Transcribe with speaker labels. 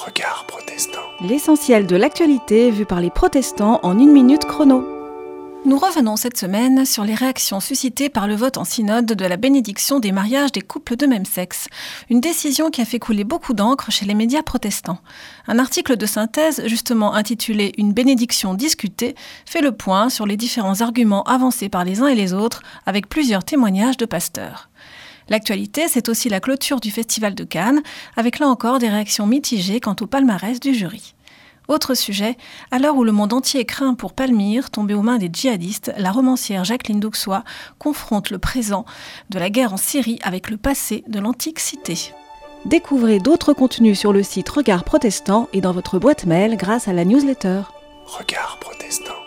Speaker 1: Regard protestant.
Speaker 2: L'essentiel de l'actualité vu par les protestants en 1 minute chrono.
Speaker 3: Nous revenons cette semaine sur les réactions suscitées par le vote en synode de la bénédiction des mariages des couples de même sexe. Une décision qui a fait couler beaucoup d'encre chez les médias protestants. Un article de synthèse, justement intitulé « Une bénédiction discutée », fait le point sur les différents arguments avancés par les uns et les autres, avec plusieurs témoignages de pasteurs. L'actualité, c'est aussi la clôture du Festival de Cannes, avec là encore des réactions mitigées quant au palmarès du jury. Autre sujet, à l'heure où le monde entier craint pour Palmyre, tombée aux mains des djihadistes, la romancière Jacqueline Douxois confronte le présent de la guerre en Syrie avec le passé de l'antique cité.
Speaker 2: Découvrez d'autres contenus sur le site Regard Protestant et dans votre boîte mail grâce à la newsletter.
Speaker 1: Regard protestant.